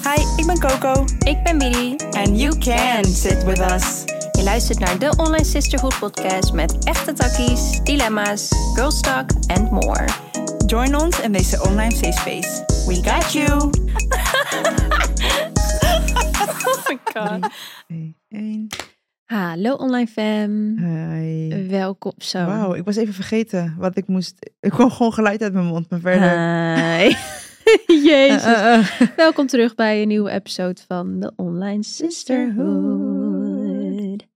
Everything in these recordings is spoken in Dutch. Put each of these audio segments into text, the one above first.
Hi, ik ben Coco. Ik ben Bidi. And you can sit with us. Je luistert naar de Online Sisterhood podcast met echte takkies, dilemma's, girls talk and more. Join ons in deze online safe space. We got you. Oh my god. 3, 2, 1. Hallo online fam. Hi. Welkom. Zo. Wauw, ik was even vergeten wat ik moest. Ik kwam gewoon geluid uit mijn mond, maar verder. Hi. Jezus. Welkom terug bij een nieuwe episode van de Online Sisterhood.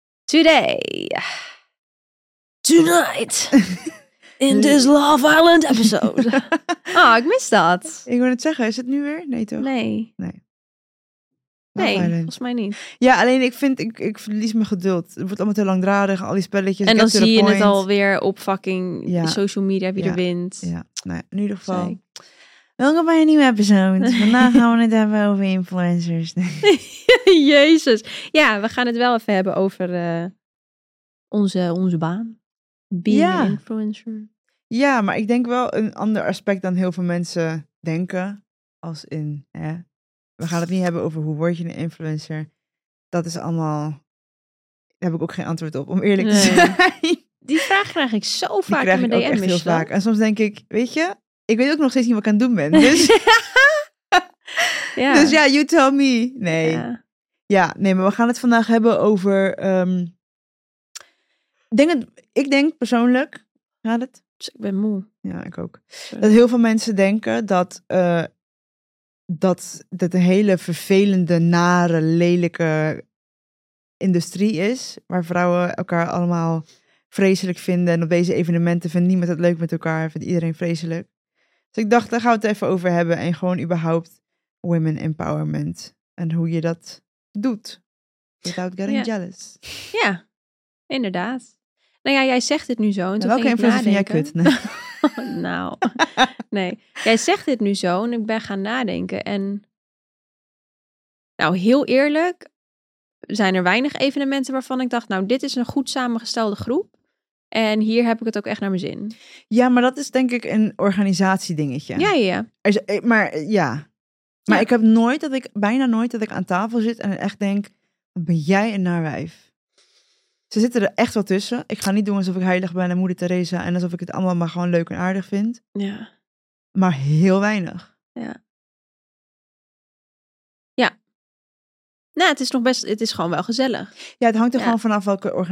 Tonight. In this Love Island episode. Ah, ik mis dat. Ik wil het zeggen, is het nu weer? Nee, toch? Nee, Love Island. volgens mij niet. Ja, alleen ik verlies mijn geduld. Het wordt allemaal te langdradig, al die spelletjes. En dan get to the zie je het point. alweer op fucking Ja. social media wie er wint. Ja, nou, in ieder geval. Zeker. Welkom bij een nieuwe episode. Vandaag gaan we het hebben over influencers. Jezus. Ja, we gaan het wel even hebben over onze baan. Being an influencer. Ja, maar ik denk wel een ander aspect dan heel veel mensen denken. Als in, we gaan het niet hebben over hoe word je een influencer. Dat is allemaal, daar heb ik ook geen antwoord op, om eerlijk te zijn. Die vraag krijg ik zo Die vaak krijg in ik mijn ook echt DM. heel vaak. En soms denk ik, weet je, ik weet ook nog steeds niet wat ik aan het doen ben. Dus Ja. dus ja, you tell me. Nee. Nee, maar we gaan het vandaag hebben over, ik denk persoonlijk, gaat het? Dus ik ben moe. Ja, ik ook. Sorry. Dat heel veel mensen denken dat een hele vervelende, nare, lelijke industrie is. Waar vrouwen elkaar allemaal vreselijk vinden. En op deze evenementen vindt niemand het leuk met elkaar. Vindt iedereen vreselijk. Dus ik dacht, daar gaan we het even over hebben. En gewoon überhaupt women empowerment. En hoe je dat doet. Without getting jealous. Ja, inderdaad. Nou ja, jij zegt het nu zo. En toen Welke ging ik influencer vind jij nadenken. kut? Nee. Nou, nee. Jij zegt dit nu zo en ik ben gaan nadenken. En nou, heel eerlijk, zijn er weinig evenementen waarvan ik dacht, nou, dit is een goed samengestelde groep. En hier heb ik het ook echt naar mijn zin. Ja, maar dat is denk ik een organisatiedingetje. Ja. Maar ja. Maar ik heb bijna nooit dat ik aan tafel zit en echt denk, wat ben jij een naarwijf? Ze zitten er echt wel tussen. Ik ga niet doen alsof ik heilig ben en moeder Teresa en alsof ik het allemaal maar gewoon leuk en aardig vind. Ja. Maar heel weinig. Ja. Nou, het is gewoon wel gezellig. Ja, het hangt er gewoon vanaf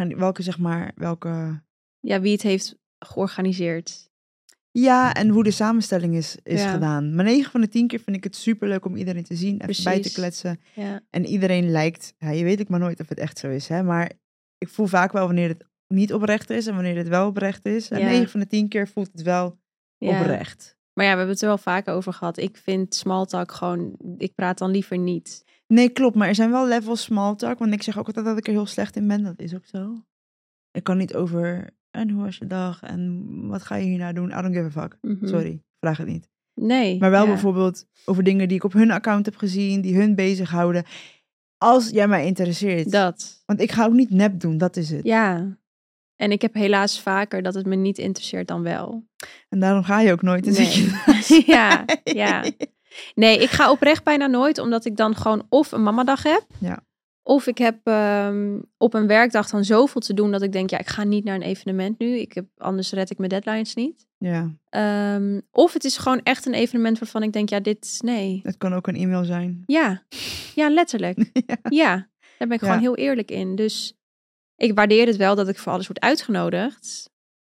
welke. Ja, wie het heeft georganiseerd. Ja, en hoe de samenstelling is Ja. gedaan. Maar 9 van de 10 keer vind ik het superleuk om iedereen te zien en Precies. bij te kletsen. Ja. En iedereen lijkt, je weet ik maar nooit of het echt zo is, hè. Maar ik voel vaak wel wanneer het niet oprecht is en wanneer het wel oprecht is. En 9 van de 10 keer voelt het wel oprecht. Maar ja, we hebben het er wel vaak over gehad. Ik vind small talk gewoon, ik praat dan liever niet. Nee, klopt. Maar er zijn wel levels small talk. Want ik zeg ook altijd dat ik er heel slecht in ben. Dat is ook zo. Ik kan niet over, en hoe was je dag? En wat ga je hierna doen? I don't give a fuck. Mhm. Sorry, vraag het niet. Nee. Maar wel bijvoorbeeld over dingen die ik op hun account heb gezien. Die hun bezighouden. Als jij mij interesseert. Dat. Want ik ga ook niet nep doen, dat is het. Ja. En ik heb helaas vaker dat het me niet interesseert dan wel. En daarom ga je ook nooit. Dan zit je Ja. Nee, ik ga oprecht bijna nooit, omdat ik dan gewoon of een mamadag heb. Ja. Of ik heb op een werkdag dan zoveel te doen dat ik denk, ik ga niet naar een evenement nu. Anders red ik mijn deadlines niet. Ja. Of het is gewoon echt een evenement waarvan ik denk, nee. Het kan ook een e-mail zijn. Ja, letterlijk. Ja, daar ben ik gewoon heel eerlijk in. Dus ik waardeer het wel dat ik voor alles word uitgenodigd.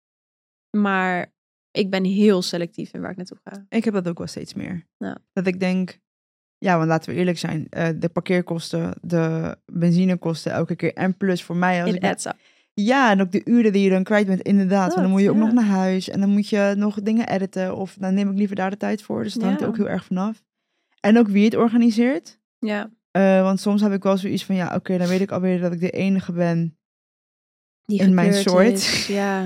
Maar ik ben heel selectief in waar ik naartoe ga. Ik heb dat ook wel steeds meer. Ja. Dat ik denk, want laten we eerlijk zijn. De parkeerkosten, de benzinekosten elke keer. En plus voor mij. In adds up. Ja, en ook de uren die je dan kwijt bent, inderdaad. Want dan moet je ook nog naar huis. En dan moet je nog dingen editen. Of dan neem ik liever daar de tijd voor. Dus dat hangt er ook heel erg vanaf. En ook wie het organiseert. Ja. Want soms heb ik wel zoiets van, dan weet ik alweer dat ik de enige ben Die in mijn gekleurd soort. is, ja.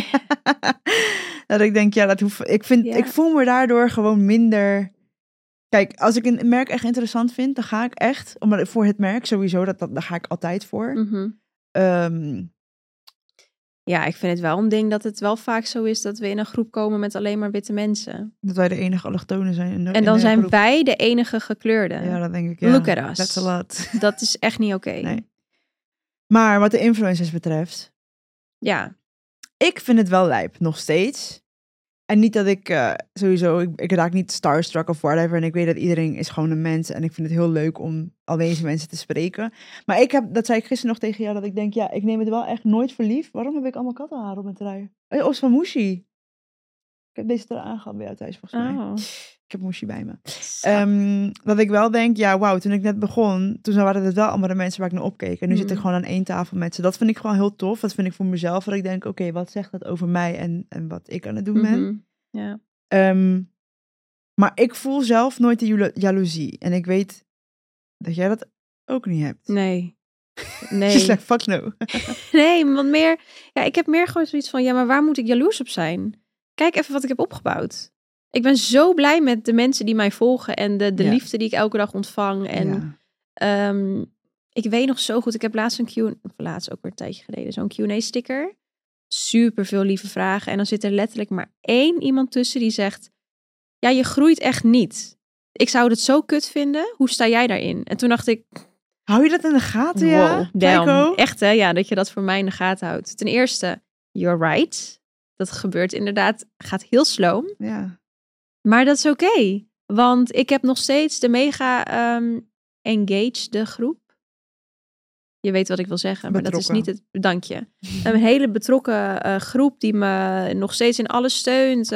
Dat ik denk, dat hoeft. Ik voel me daardoor gewoon minder. Kijk, als ik een merk echt interessant vind, dan ga ik echt, omdat voor het merk sowieso, daar ga ik altijd voor. Mhm. Ja, ik vind het wel een ding dat het wel vaak zo is dat we in een groep komen met alleen maar witte mensen. Dat wij de enige allochtonen zijn. En dan zijn wij de enige gekleurde. Ja, dat denk ik. Ja. Look at us. That's a lot. Dat is echt niet oké. Nee. Maar wat de influencers betreft, Ja. ik vind het wel lijp, nog steeds. En niet dat ik sowieso, ik raak niet starstruck of whatever. En ik weet dat iedereen is gewoon een mens. En ik vind het heel leuk om al deze mensen te spreken. Maar dat zei ik gisteren nog tegen jou, dat ik denk, ja, ik neem het wel echt nooit voor lief. Waarom heb ik allemaal kattenhaar op mijn trui? Oh, is van Moeshi. Ik heb deze trui aangehad bij jou thuis, volgens mij. Oh. Ik heb Moeshi bij me. Dat ik wel denk, ja, wauw, toen ik net begon, toen waren het wel allemaal de mensen waar ik naar opkeek. En nu zit ik gewoon aan één tafel met ze. Dat vind ik gewoon heel tof. Dat vind ik voor mezelf. Dat ik denk, oké, wat zegt dat over mij en wat ik aan het doen ben? Ja. Maar ik voel zelf nooit de jaloezie. En ik weet dat jij dat ook niet hebt. Nee. Ze zegt, fuck no. Nee, want meer... Ja, ik heb meer gewoon zoiets van... Ja, maar waar moet ik jaloers op zijn? Kijk even wat ik heb opgebouwd. Ik ben zo blij met de mensen die mij volgen. En de liefde die ik elke dag ontvang. En ik weet nog zo goed... Ik heb laatst ook weer een tijdje geleden... Zo'n Q&A-sticker. Super veel lieve vragen. En dan zit er letterlijk maar 1 iemand tussen die zegt... Ja, je groeit echt niet. Ik zou het zo kut vinden. Hoe sta jij daarin? En toen dacht ik... Hou je dat in de gaten, ja? Damn. Echt hè? Ja, dat je dat voor mij in de gaten houdt. Ten eerste, you're right. Dat gebeurt inderdaad, gaat heel sloom. Ja. Maar dat is oké. Want ik heb nog steeds de mega engaged groep. Je weet wat ik wil zeggen, maar dat is niet het... Dank je. Een hele betrokken groep die me nog steeds in alles steunt.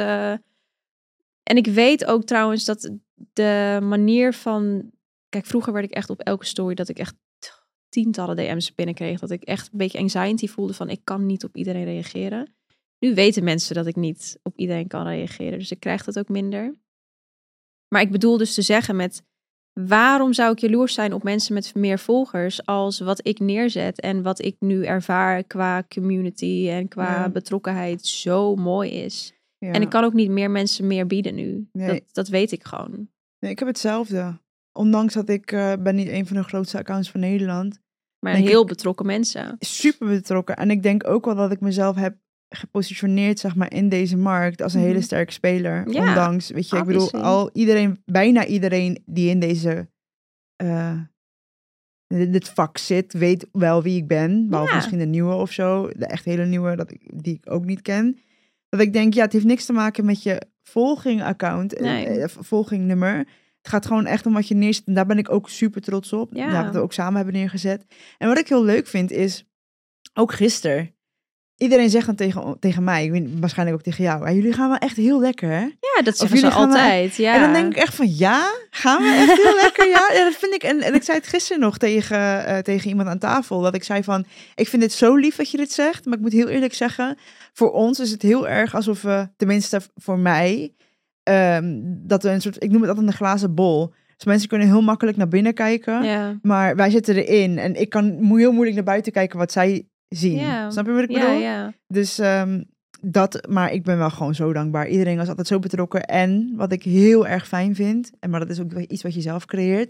En ik weet ook trouwens dat de manier van... Kijk, vroeger werd ik echt op elke story dat ik echt tientallen DM's binnenkreeg. Dat ik echt een beetje anxiety voelde van ik kan niet op iedereen reageren. Nu weten mensen dat ik niet op iedereen kan reageren. Dus ik krijg dat ook minder. Maar ik bedoel dus te zeggen met... Waarom zou ik jaloers zijn op mensen met meer volgers als wat ik neerzet en wat ik nu ervaar qua community en qua betrokkenheid zo mooi is. Ja. En ik kan ook niet meer mensen meer bieden nu. Nee. Dat weet ik gewoon. Nee, ik heb hetzelfde. Ondanks dat ik ben niet een van de grootste accounts van Nederland. Maar heel betrokken mensen. Super betrokken. En ik denk ook wel dat ik mezelf heb gepositioneerd, zeg maar, in deze markt als een hele sterke speler. Ja, ondanks, weet je, obviously. Ik bedoel, bijna iedereen die in dit vak zit, weet wel wie ik ben. Behalve misschien de nieuwe of zo. De echt hele nieuwe, die ik ook niet ken. Dat ik denk, ja, het heeft niks te maken met je volging-account, volgingnummer. Het gaat gewoon echt om wat je neerzet. En daar ben ik ook super trots op. Ja. Dat we ook samen hebben neergezet. En wat ik heel leuk vind is, ook gisteren, iedereen zegt dan tegen mij, ik weet, waarschijnlijk ook tegen jou, jullie gaan wel echt heel lekker, hè? Ja, dat zeggen ze altijd. Ja. En dan denk ik echt van, gaan we echt heel lekker? Ja, dat vind ik. En ik zei het gisteren nog tegen iemand aan tafel, dat ik zei van, ik vind het zo lief dat je dit zegt, maar ik moet heel eerlijk zeggen, voor ons is het heel erg alsof we, tenminste voor mij, dat we een soort, ik noem het altijd een glazen bol. Dus mensen kunnen heel makkelijk naar binnen kijken, maar wij zitten erin en ik kan heel moeilijk naar buiten kijken wat zij zien. Yeah. Snap je wat ik bedoel? Yeah. Dus maar ik ben wel gewoon zo dankbaar. Iedereen was altijd zo betrokken. En wat ik heel erg fijn vind, maar dat is ook iets wat je zelf creëert,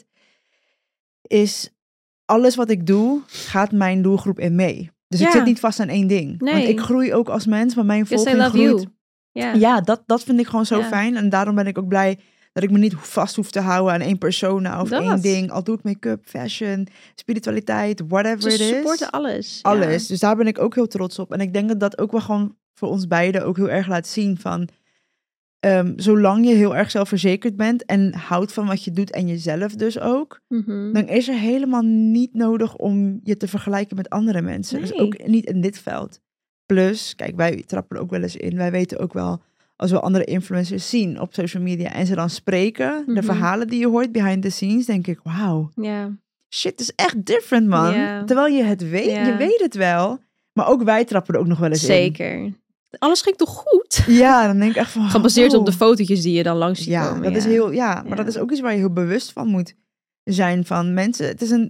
is alles wat ik doe, gaat mijn doelgroep in mee. Dus ik zit niet vast aan één ding. Nee. Want ik groei ook als mens, maar mijn volging groeit. Ja, dat vind ik gewoon zo fijn. En daarom ben ik ook blij dat ik me niet vast hoef te houden aan één persona of één ding. Al doe ik make-up, fashion, spiritualiteit, whatever it is. Ze supporten alles. Alles. Ja. Dus daar ben ik ook heel trots op. En ik denk dat dat ook wel gewoon voor ons beiden ook heel erg laat zien van... zolang je heel erg zelfverzekerd bent en houdt van wat je doet en jezelf dus ook, dan is er helemaal niet nodig om je te vergelijken met andere mensen. Nee. Dus ook niet in dit veld. Plus, kijk, wij trappen er ook wel eens in. Wij weten ook wel, als we andere influencers zien op social media en ze dan spreken, de verhalen die je hoort behind the scenes, denk ik, wauw, shit is echt different, man. Yeah. Terwijl je het weet, je weet het wel, maar ook wij trappen er ook nog wel eens in. Zeker. Alles ging toch goed? Ja, dan denk ik echt van... Gebaseerd op de fotootjes die je dan langs ziet komen. Dat is heel, maar dat is ook iets waar je heel bewust van moet zijn van mensen. Het is een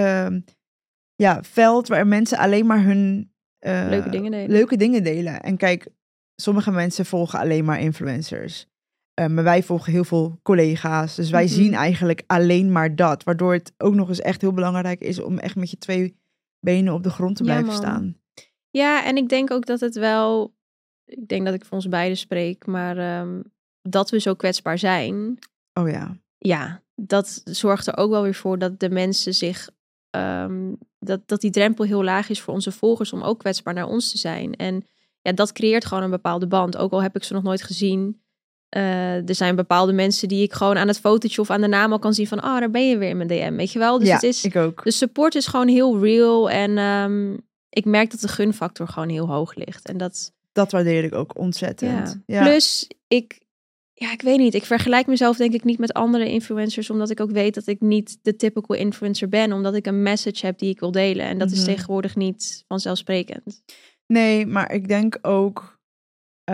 veld waar mensen alleen maar hun leuke dingen delen. En kijk, sommige mensen volgen alleen maar influencers. Maar wij volgen heel veel collega's. Dus wij zien eigenlijk alleen maar dat. Waardoor het ook nog eens echt heel belangrijk is om echt met je 2 benen op de grond te blijven staan. Ja, en ik denk ook dat het wel... Ik denk dat ik voor ons beiden spreek, maar dat we zo kwetsbaar zijn... Oh ja. Ja, dat zorgt er ook wel weer voor dat de mensen zich... dat die drempel heel laag is voor onze volgers om ook kwetsbaar naar ons te zijn. En ja, dat creëert gewoon een bepaalde band. Ook al heb ik ze nog nooit gezien. Er zijn bepaalde mensen die ik gewoon aan het fotootje of aan de naam al kan zien van... daar ben je weer in mijn DM, weet je wel? Dus ja, het is, ik ook. de support is gewoon heel real. En ik merk dat de gunfactor gewoon heel hoog ligt. En dat waardeer ik ook ontzettend. Ja. Plus, ik weet niet. Ik vergelijk mezelf denk ik niet met andere influencers. Omdat ik ook weet dat ik niet de typical influencer ben. Omdat ik een message heb die ik wil delen. En dat is tegenwoordig niet vanzelfsprekend. Nee, maar ik denk ook... ik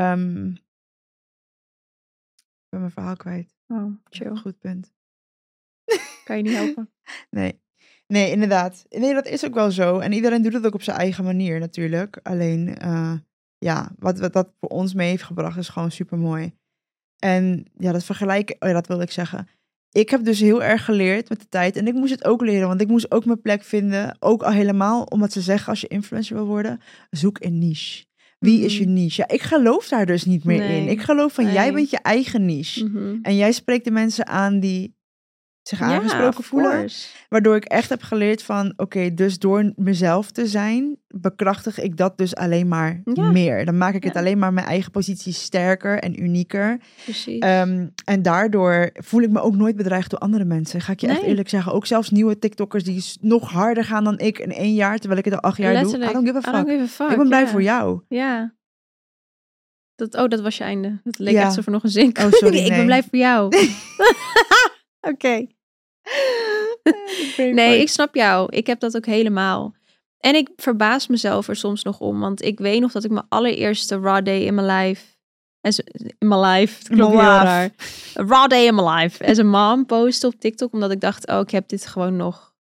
ben mijn verhaal kwijt. Oh, chill. Goed punt. Kan je niet helpen? Nee, inderdaad. Nee, dat is ook wel zo. En iedereen doet het ook op zijn eigen manier natuurlijk. Alleen, wat dat voor ons mee heeft gebracht is gewoon super mooi. En ja, dat vergelijken, dat wilde ik zeggen. Ik heb dus heel erg geleerd met de tijd. En ik moest het ook leren, want ik moest ook mijn plek vinden. Ook al helemaal, omdat ze zeggen, als je influencer wil worden, zoek een niche. Wie is je niche? Ja, ik geloof daar dus niet meer in. Ik geloof van, jij bent je eigen niche. En jij spreekt de mensen aan die zich aangesproken voelen. Waardoor ik echt heb geleerd van, oké, dus door mezelf te zijn, bekrachtig ik dat dus alleen maar meer. Dan maak ik het alleen maar mijn eigen positie sterker en unieker. Precies. En daardoor voel ik me ook nooit bedreigd door andere mensen. Ga ik je echt eerlijk zeggen. Ook zelfs nieuwe TikTokkers die nog harder gaan dan ik in 1 jaar, terwijl ik het al 8 jaar doe. I don't give a fuck. Ik ben blij voor jou. Ja. Dat was je einde. Dat leek echt zo voor nog een zin. Oh, sorry. Ik ben blij voor jou. Oké. Nee, ik snap jou. Ik heb dat ook helemaal. En ik verbaas mezelf er soms nog om. Want ik weet nog dat ik mijn allereerste raw day in mijn life... In mijn life. Het klonk heel raar. A raw day in mijn life. As a mom postte op TikTok. Omdat ik dacht, ik heb dit gewoon nog.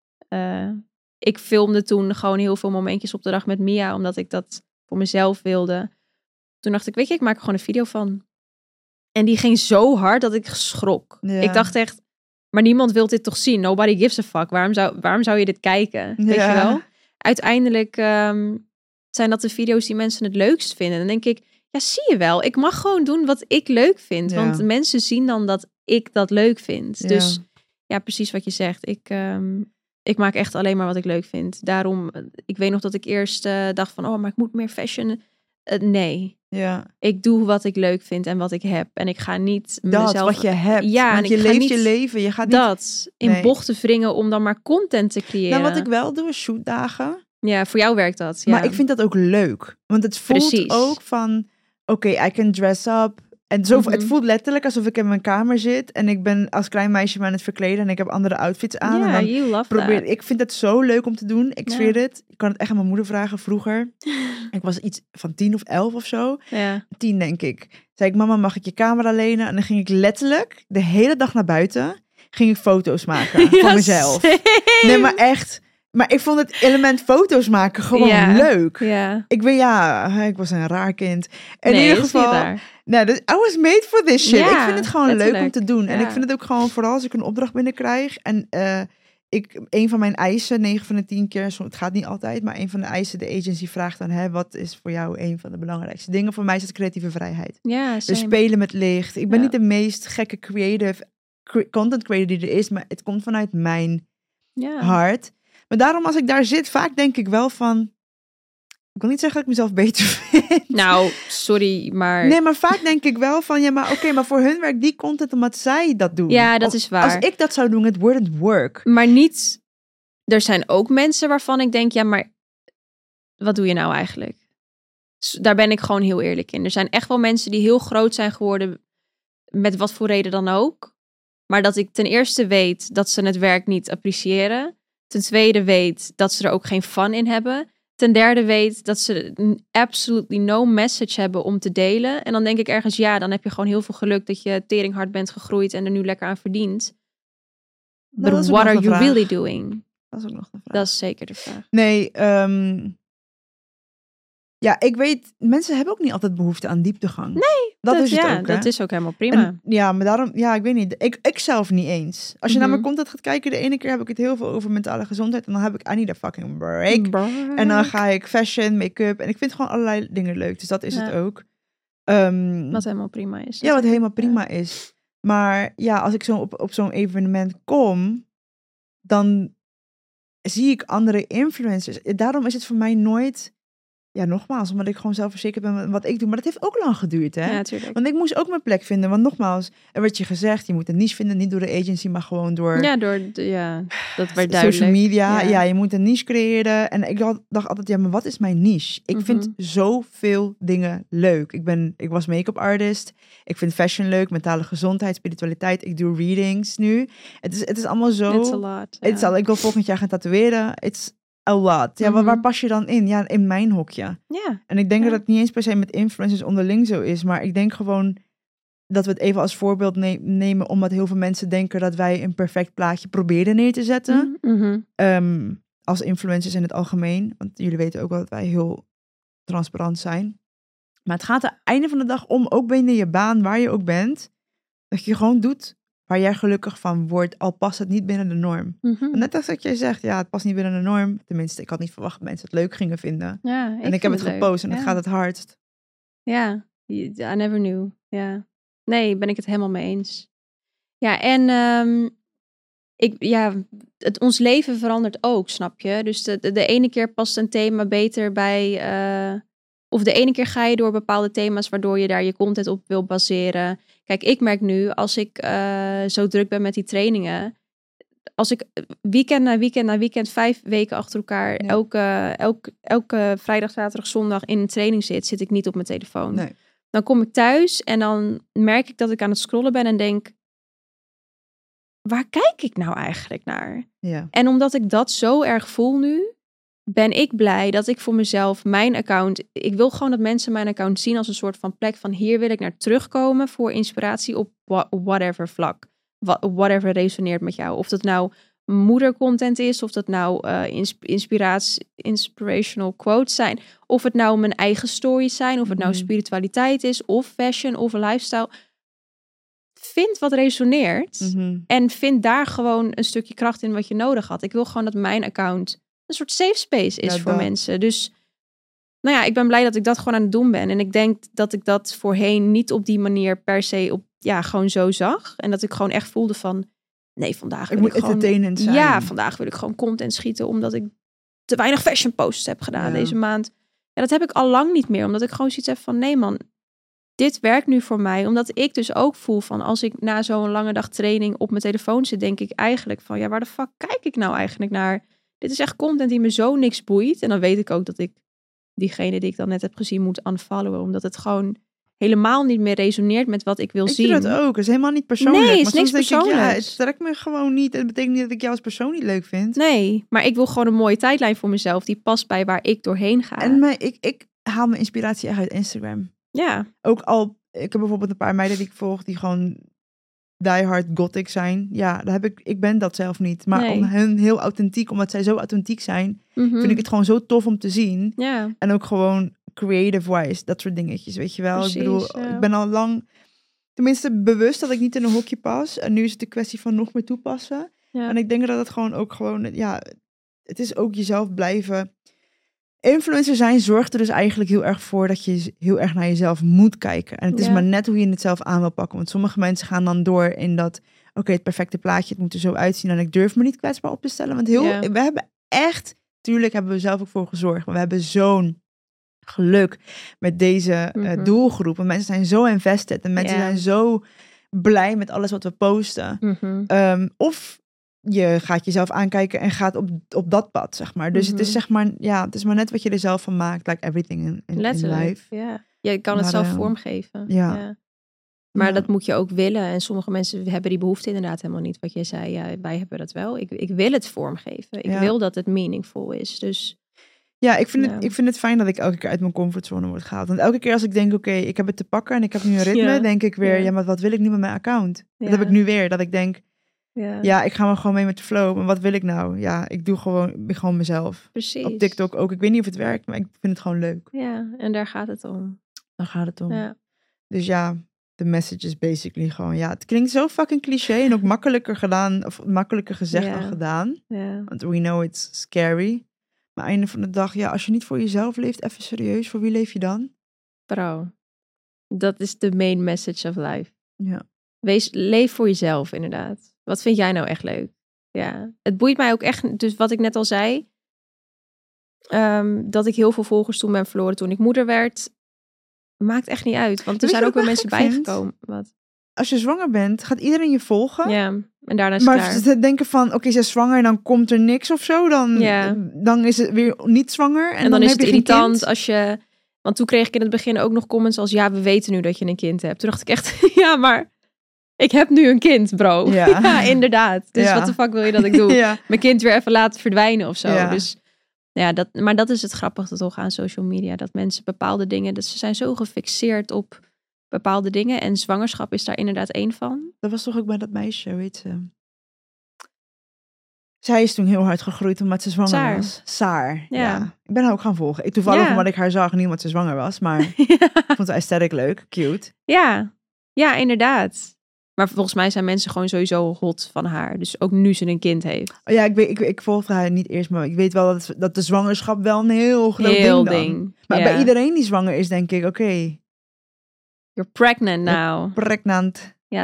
Ik filmde toen gewoon heel veel momentjes op de dag met Mia. Omdat ik dat voor mezelf wilde. Toen dacht ik, weet je, ik maak er gewoon een video van. En die ging zo hard dat ik schrok. Ja. Ik dacht echt, maar niemand wil dit toch zien? Nobody gives a fuck. Waarom zou je dit kijken? Weet je wel? Uiteindelijk zijn dat de video's die mensen het leukst vinden. Dan denk ik, ja, zie je wel. Ik mag gewoon doen wat ik leuk vind. Ja. Want mensen zien dan dat ik dat leuk vind. Ja. Dus ja, precies wat je zegt. Ik maak echt alleen maar wat ik leuk vind. Daarom, ik weet nog dat ik eerst dacht van, maar ik moet meer fashion. Nee. Ja. Ik doe wat ik leuk vind en wat ik heb. En ik ga niet mezelf... Dat, wat je hebt. Ja, want en je leeft je leven. Je gaat niet... Dat, in bochten wringen om dan maar content te creëren. Nou, wat ik wel doe is shootdagen. Ja, voor jou werkt dat. Ja. Maar ik vind dat ook leuk. Want het voelt ook van... Oké, I can dress up. En zo, het voelt letterlijk alsof ik in mijn kamer zit. En ik ben als klein meisje me aan het verkleden. En ik heb andere outfits aan. Ja, en you love that. Ik vind het zo leuk om te doen. Ik zweer het. Ik kan het echt aan mijn moeder vragen vroeger. Ik was iets van 10 of 11 of zo. Ja. 10 denk ik. Zei ik, mama, mag ik je camera lenen? En dan ging ik letterlijk de hele dag naar buiten. Ging ik foto's maken van mezelf. Nee, maar echt... Maar ik vond het element foto's maken gewoon leuk. Ja. Ik was een raar kind. In ieder geval... Nee, dus I was made for this shit. Ik vind het gewoon leuk om te doen. En ik vind het ook gewoon, vooral als ik een opdracht binnenkrijg. En een van mijn eisen, 9 van de 10 keer, het gaat niet altijd, maar een van de eisen, de agency vraagt dan, wat is voor jou een van de belangrijkste dingen? Voor mij is het creatieve vrijheid. Ja, dus spelen met licht. Ik ben niet de meest gekke creative content creator die er is, maar het komt vanuit mijn hart. Maar daarom, als ik daar zit, vaak denk ik wel van... Ik wil niet zeggen dat ik mezelf beter vind. Nou, sorry, maar... Nee, maar vaak denk ik wel van... Ja, maar oké, maar voor hun werkt die content omdat zij dat doen. Ja, dat is waar. Als ik dat zou doen, het wouldn't work. Maar niet... Er zijn ook mensen waarvan ik denk... Ja, maar wat doe je nou eigenlijk? Daar ben ik gewoon heel eerlijk in. Er zijn echt wel mensen die heel groot zijn geworden... Met wat voor reden dan ook. Maar dat ik ten eerste weet dat ze het werk niet appreciëren... Ten tweede weet dat ze er ook geen fun in hebben. Ten derde weet dat ze absolutely no message hebben om te delen. En dan denk ik ergens, dan heb je gewoon heel veel geluk dat je teringhard bent gegroeid en er nu lekker aan verdient. But what are you really doing? Dat is ook nog de vraag. Dat is zeker de vraag. Nee, Ja, ik weet, mensen hebben ook niet altijd behoefte aan dieptegang. Nee, dat is het ook, hè? dat is ook helemaal prima. En, ja, maar daarom, ja, ik weet niet. Ik zelf niet eens. Als je naar mijn Mhm. content gaat kijken, de ene keer heb ik het heel veel over mentale gezondheid. En dan heb ik, I need a fucking break. En dan ga ik fashion, make-up. En ik vind gewoon allerlei dingen leuk. Dus dat is het ook. Wat helemaal prima is. Ja, wat helemaal prima is. Maar ja, als ik zo op zo'n evenement kom, dan zie ik andere influencers. Daarom is het voor mij nooit... Ja, nogmaals, omdat ik gewoon zelfverzekerd ben met wat ik doe. Maar dat heeft ook lang geduurd, hè? Ja, natuurlijk. Want ik moest ook mijn plek vinden. Want nogmaals, er werd je gezegd, je moet een niche vinden. Niet door de agency, maar gewoon door... Ja, dat werd duidelijk. Social media, Ja. ja, je moet een niche creëren. En ik dacht altijd, ja, maar wat is mijn niche? Ik vind zoveel dingen leuk. Ik was make-up artist. Ik vind fashion leuk, mentale gezondheid, spiritualiteit. Ik doe readings nu. Het is allemaal zo... It's a lot. Ik wil volgend jaar gaan tatoeëren. It's a lot. Ja, waar pas je dan in? Ja, in mijn hokje. Ja. En ik denk dat het niet eens per se met influencers onderling zo is. Maar ik denk gewoon dat we het even als voorbeeld nemen. Omdat heel veel mensen denken dat wij een perfect plaatje proberen neer te zetten. Als influencers in het algemeen. Want jullie weten ook wel dat wij heel transparant zijn. Maar het gaat aan het einde van de dag om, ook binnen je baan, waar je ook bent. Dat je gewoon doet waar jij gelukkig van wordt. Al past het niet binnen de norm. Net als dat jij zegt, ja, het past niet binnen de norm. Tenminste, ik had niet verwacht dat mensen het leuk gingen vinden. Ja, en ik heb het gepost en het gaat het hardst. Ja, I never knew. Ja. Nee, ben ik het helemaal mee eens. Ja, en ons leven verandert ook, snap je? Dus de ene keer past een thema beter bij... of de ene keer ga je door bepaalde thema's waardoor je daar je content op wil baseren. Kijk, ik merk nu, als ik zo druk ben met die trainingen... Als ik weekend na weekend 5 weken achter elkaar... Elke vrijdag, zaterdag, zondag in een training zit ik niet op mijn telefoon. Nee. Dan kom ik thuis en dan merk ik dat ik aan het scrollen ben en denk... Waar kijk ik nou eigenlijk naar? Ja. En omdat ik dat zo erg voel nu... ben ik blij dat ik voor mezelf mijn account... Ik wil gewoon dat mensen mijn account zien als een soort van plek van... hier wil ik naar terugkomen voor inspiratie op whatever vlak. Whatever resoneert met jou. Of dat nou moedercontent is, of dat nou inspirational quotes zijn. Of het nou mijn eigen stories zijn, of het nou spiritualiteit is, of fashion, of lifestyle. Vind wat resoneert en vind daar gewoon een stukje kracht in wat je nodig had. Ik wil gewoon dat mijn account een soort safe space is voor mensen. Dus nou ja, ik ben blij dat ik dat gewoon aan het doen ben. En ik denk dat ik dat voorheen niet op die manier per se gewoon zo zag. En dat ik gewoon echt voelde van, nee, vandaag wil ik gewoon... entertainend zijn. Ja, vandaag wil ik gewoon content schieten, omdat ik te weinig fashion posts heb gedaan deze maand. Ja, dat heb ik al lang niet meer, omdat ik gewoon zoiets heb van, nee man, dit werkt nu voor mij. Omdat ik dus ook voel van, als ik na zo'n lange dag training op mijn telefoon zit, denk ik eigenlijk van, ja, waar de fuck kijk ik nou eigenlijk naar? Dit is echt content die me zo niks boeit. En dan weet ik ook dat ik diegene die ik dan net heb gezien moet unfollowen, omdat het gewoon helemaal niet meer resoneert met wat ik wil zien. Ik doe dat ook. Het is helemaal niet persoonlijk. Nee, het is maar niks persoonlijks. Het trekt me gewoon niet. Het betekent niet dat ik jou als persoon niet leuk vind. Nee, maar ik wil gewoon een mooie tijdlijn voor mezelf die past bij waar ik doorheen ga. En ik haal mijn inspiratie echt uit Instagram. Ja. Ook al, ik heb bijvoorbeeld een paar meiden die ik volg die gewoon diehard gothic zijn. Ja, ik ben dat zelf niet. Maar om hen heel authentiek, omdat zij zo authentiek zijn, vind ik het gewoon zo tof om te zien. Ja. En ook gewoon creative-wise, dat soort dingetjes, weet je wel. Precies, ik bedoel, ik ben al lang, tenminste bewust dat ik niet in een hokje pas. En nu is het een kwestie van nog meer toepassen. Ja. En ik denk dat het gewoon, het is ook jezelf blijven. Influencer zijn zorgt er dus eigenlijk heel erg voor dat je heel erg naar jezelf moet kijken. En het is maar net hoe je het zelf aan wil pakken. Want sommige mensen gaan dan door in dat, het perfecte plaatje, het moet er zo uitzien. En ik durf me niet kwetsbaar op te stellen. Want we hebben echt, tuurlijk hebben we zelf ook voor gezorgd. Maar we hebben zo'n geluk met deze doelgroep. En mensen zijn zo invested. En mensen zijn zo blij met alles wat we posten. Of je gaat jezelf aankijken en gaat op dat pad, zeg maar. Dus het is zeg maar, het is maar net wat je er zelf van maakt. Like everything in life. Ja, je kan het zelf vormgeven. Ja. Maar dat moet je ook willen. En sommige mensen hebben die behoefte inderdaad helemaal niet. Wat jij zei, wij hebben dat wel. Ik wil het vormgeven. Ik wil dat het meaningful is. Dus ja, ik vind het fijn dat ik elke keer uit mijn comfortzone word gehaald. Want elke keer als ik denk, ik heb het te pakken en ik heb nu een ritme, denk ik weer, maar wat wil ik nu met mijn account? Dat heb ik nu weer, dat ik denk, Ja, ik ga maar gewoon mee met de flow. Maar wat wil ik nou? Ja, ik doe gewoon mezelf. Precies. Op TikTok ook. Ik weet niet of het werkt, maar ik vind het gewoon leuk. Ja, en daar gaat het om. Dan gaat het om. Ja. Dus ja, de message is basically gewoon... Ja, het klinkt zo fucking cliché en ook makkelijker gedaan... of makkelijker gezegd dan gedaan. Ja. Want we know it's scary. Maar einde van de dag, ja, als je niet voor jezelf leeft... even serieus, voor wie leef je dan? Bro, dat is de main message of life. Ja. Leef voor jezelf, inderdaad. Wat vind jij nou echt leuk? Ja, het boeit mij ook echt... Dus wat ik net al zei... dat ik heel veel volgers toen ben verloren toen ik moeder werd... Maakt echt niet uit. Want er zijn ook weer mensen bijgekomen. Wat? Als je zwanger bent, gaat iedereen je volgen. Ja, en daarna is het klaar. Maar ze denken van, oké, ze is zwanger en dan komt er niks of zo. Dan is het weer niet zwanger. En dan is heb het je irritant als je... Want toen kreeg ik in het begin ook nog comments als... Ja, we weten nu dat je een kind hebt. Toen dacht ik echt, ja, maar... Ik heb nu een kind, bro. Ja, inderdaad. Dus wat de fuck wil je dat ik doe? Mijn kind weer even laten verdwijnen of zo. Ja. Dus ja, maar dat is het grappige toch aan social media. Dat mensen bepaalde dingen... Dat ze zijn zo gefixeerd op bepaalde dingen. En zwangerschap is daar inderdaad één van. Dat was toch ook bij dat meisje, weet ze. Zij is toen heel hard gegroeid omdat ze zwanger was. Saar. Ja. Ik ben haar ook gaan volgen. Toevallig omdat ik haar zag, niet omdat ze zwanger was. Maar ik vond haar aesthetic leuk, cute. Ja, inderdaad. Maar volgens mij zijn mensen gewoon sowieso hot van haar. Dus ook nu ze een kind heeft. Oh ja, ik volg haar niet eerst, maar ik weet wel dat de zwangerschap wel een heel groot ding. Maar bij iedereen die zwanger is, denk ik, oké. You're pregnant now. Pregnant. Ja,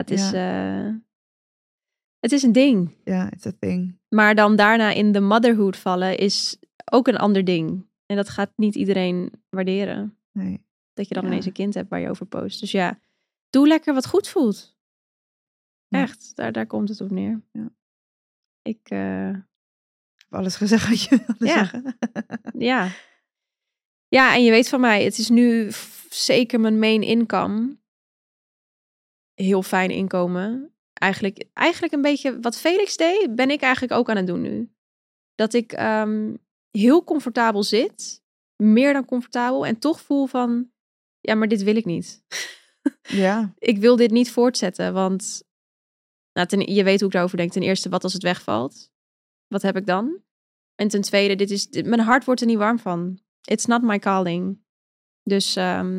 het is een ding. Ja, it's a thing. Maar dan daarna in de motherhood vallen is ook een ander ding. En dat gaat niet iedereen waarderen. Nee. Dat je dan ineens een kind hebt waar je over post. Dus ja, doe lekker wat goed voelt. Echt, daar komt het op neer. Ja. Ik heb alles gezegd wat je wilde zeggen. Ja, en je weet van mij, het is nu zeker mijn main income. Heel fijn inkomen. Eigenlijk een beetje wat Felix deed, ben ik eigenlijk ook aan het doen nu. Dat ik heel comfortabel zit. Meer dan comfortabel. En toch voel van, ja, maar dit wil ik niet. Ja. Ik wil dit niet voortzetten, want... Nou, je weet hoe ik daarover denk. Ten eerste, wat als het wegvalt? Wat heb ik dan? En ten tweede, mijn hart wordt er niet warm van. It's not my calling. Dus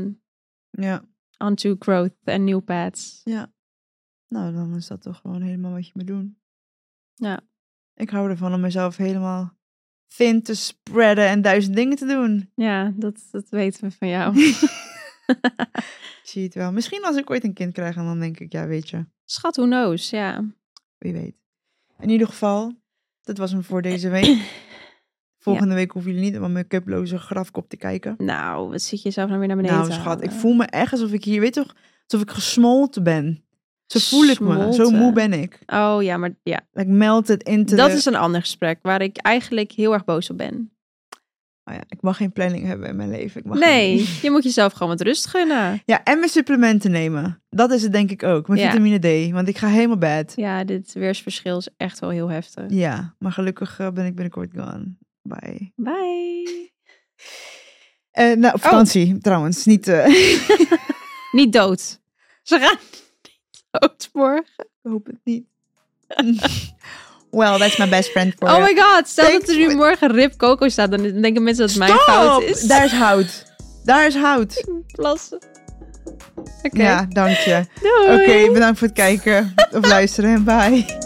on to growth and new paths. Ja. Nou, dan is dat toch gewoon helemaal wat je moet doen. Ja. Ik hou ervan om mezelf helemaal thin te spreaden en 1000 dingen te doen. Ja, dat weten we van jou. Zie je het wel. Misschien als ik ooit een kind krijg en dan denk ik, ja, weet je. Schat, who knows, ja. Wie weet. In ieder geval, dat was hem voor deze week. Volgende week hoeven jullie niet op mijn make-uploze grafkop te kijken. Nou, wat zit je zelf nou weer naar beneden? Nou, schat, ik voel me echt alsof ik hier, weet toch, alsof ik gesmolten ben. Zo voel ik me. Zo moe ben ik. Oh ja, maar ja. Like melted into dat is een ander gesprek waar ik eigenlijk heel erg boos op ben. Oh ja, ik mag geen planning hebben in mijn leven. Je moet jezelf gewoon wat rust gunnen. Ja, en mijn supplementen nemen. Dat is het denk ik ook. Mijn vitamine D. Want ik ga helemaal bad. Ja, dit weersverschil is echt wel heel heftig. Ja, maar gelukkig ben ik binnenkort gone. Bye. Bye. Nou, op vakantie trouwens. Niet, niet dood. Ze gaan niet dood morgen. Ik hoop het niet. Well, that's my best friend for Oh my god, stel dat er nu morgen Rip Coco staat, dan denken mensen dat het mijn fout is. Daar is hout. Daar is hout. Plassen. Okay. Ja, dank je. Doei. Oké, bedankt voor het kijken of luisteren. Bye.